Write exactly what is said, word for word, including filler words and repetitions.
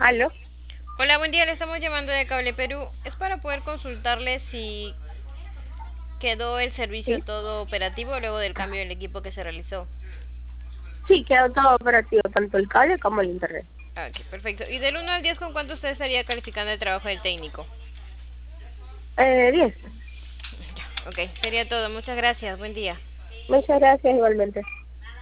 Aló. Hola, buen día, le estamos llamando de Cable Perú. Es para poder consultarle si quedó el servicio Sí, todo operativo luego del cambio del equipo que se realizó. sí, quedó todo operativo, tanto el cable como el internet. Ah, ok, perfecto. Y del uno al diez, ¿con cuánto usted estaría calificando el trabajo del técnico? Eh, diez. Ok, sería todo. Muchas gracias. Buen día. Muchas gracias igualmente.